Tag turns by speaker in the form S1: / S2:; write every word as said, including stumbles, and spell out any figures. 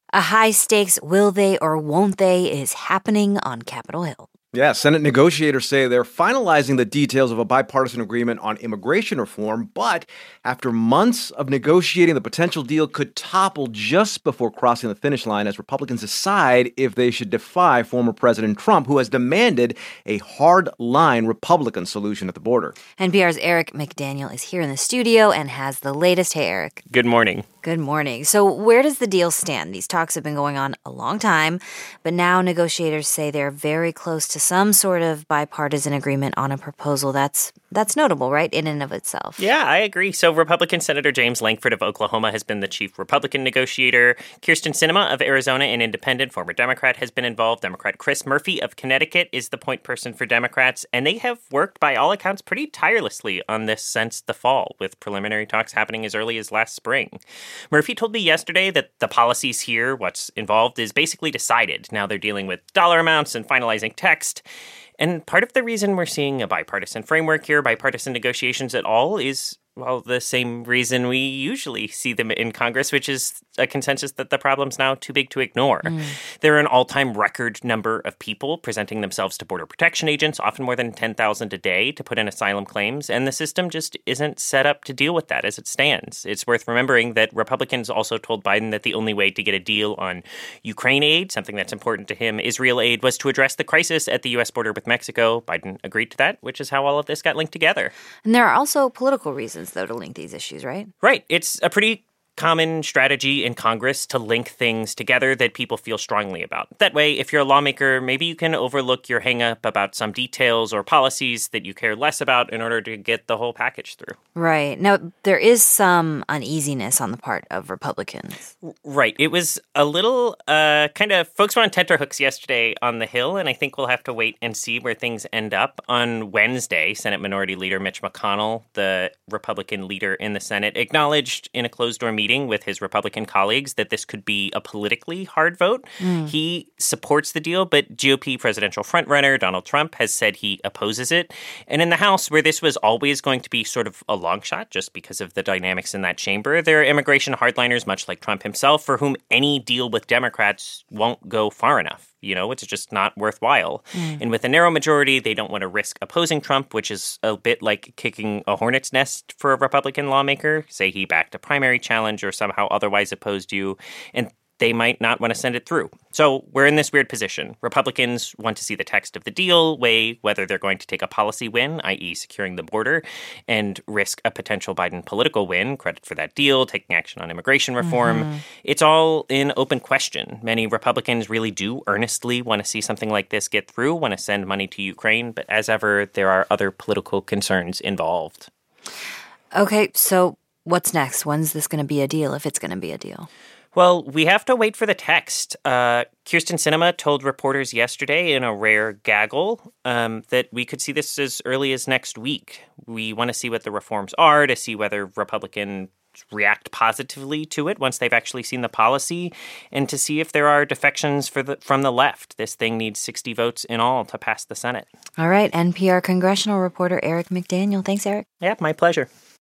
S1: A high-stakes will they or won't they is happening on Capitol Hill.
S2: Yeah, Senate negotiators say they're finalizing the details of a bipartisan agreement on immigration reform, but after months of negotiating, the potential deal could topple just before crossing the finish line as Republicans decide if they should defy former President Trump, who has demanded a hard-line Republican solution at the border.
S1: N P R's Eric McDaniel is here in the studio and has the latest. Hey, Eric.
S3: Good morning.
S1: Good morning. So where does the deal stand? These talks have been going on a long time, but now negotiators say they're very close to some sort of bipartisan agreement on a proposal that's that's notable, right, in and of itself.
S3: Yeah, I agree. So Republican Senator James Lankford of Oklahoma has been the chief Republican negotiator. Kyrsten Sinema of Arizona, an independent, former Democrat, has been involved. Democrat Chris Murphy of Connecticut is the point person for Democrats, and they have worked, by all accounts, pretty tirelessly on this since the fall, with preliminary talks happening as early as last spring. Murphy told me yesterday that the policies here, what's involved, is basically decided. Now they're dealing with dollar amounts and finalizing text. And part of the reason we're seeing a bipartisan framework here, bipartisan negotiations at all, is, well, the same reason we usually see them in Congress, which is a consensus that the problem's now too big to ignore. Mm. There are an all-time record number of people presenting themselves to border protection agents, often more than ten thousand a day, to put in asylum claims, and the system just isn't set up to deal with that as it stands. It's worth remembering that Republicans also told Biden that the only way to get a deal on Ukraine aid, something that's important to him, Israel aid, was to address the crisis at the U S border with Mexico. Biden agreed to that, which is how all of this got linked together.
S1: And there are also political reasons, though, to link these issues, right?
S3: Right. It's a pretty common strategy in Congress to link things together that people feel strongly about. That way, if you're a lawmaker, maybe you can overlook your hang-up about some details or policies that you care less about in order to get the whole package through.
S1: Right. Now, there is some uneasiness on the part of Republicans.
S3: Right. It was a little uh, kind of, folks were on tenterhooks yesterday on the Hill, and I think we'll have to wait and see where things end up. On Wednesday, Senate Minority Leader Mitch McConnell, the Republican leader in the Senate, acknowledged in a closed-door meeting with his Republican colleagues that this could be a politically hard vote. Mm. He supports the deal, but G O P presidential frontrunner Donald Trump has said he opposes it. And in the House, where this was always going to be sort of a long shot just because of the dynamics in that chamber, there are immigration hardliners, much like Trump himself, for whom any deal with Democrats won't go far enough. You know, it's just not worthwhile. Mm. And with a narrow majority, they don't want to risk opposing Trump, which is a bit like kicking a hornet's nest for a Republican lawmaker. Say he backed a primary challenge or somehow otherwise opposed you, and they might not want to send it through. So we're in this weird position. Republicans want to see the text of the deal, weigh whether they're going to take a policy win, that is securing the border, and risk a potential Biden political win, credit for that deal, taking action on immigration reform. Mm-hmm. It's all in open question. Many Republicans really do earnestly want to see something like this get through, want to send money to Ukraine, but as ever, there are other political concerns involved.
S1: Okay, so what's next? When's this going to be a deal, if it's going to be a deal?
S3: Well, we have to wait for the text. Uh, Kyrsten Sinema told reporters yesterday in a rare gaggle um, that we could see this as early as next week. We want to see what the reforms are, to see whether Republicans react positively to it once they've actually seen the policy, and to see if there are defections for the, from the left. This thing needs sixty votes in all to pass the Senate.
S1: All right, N P R congressional reporter Eric McDaniel. Thanks, Eric.
S3: Yeah, my pleasure.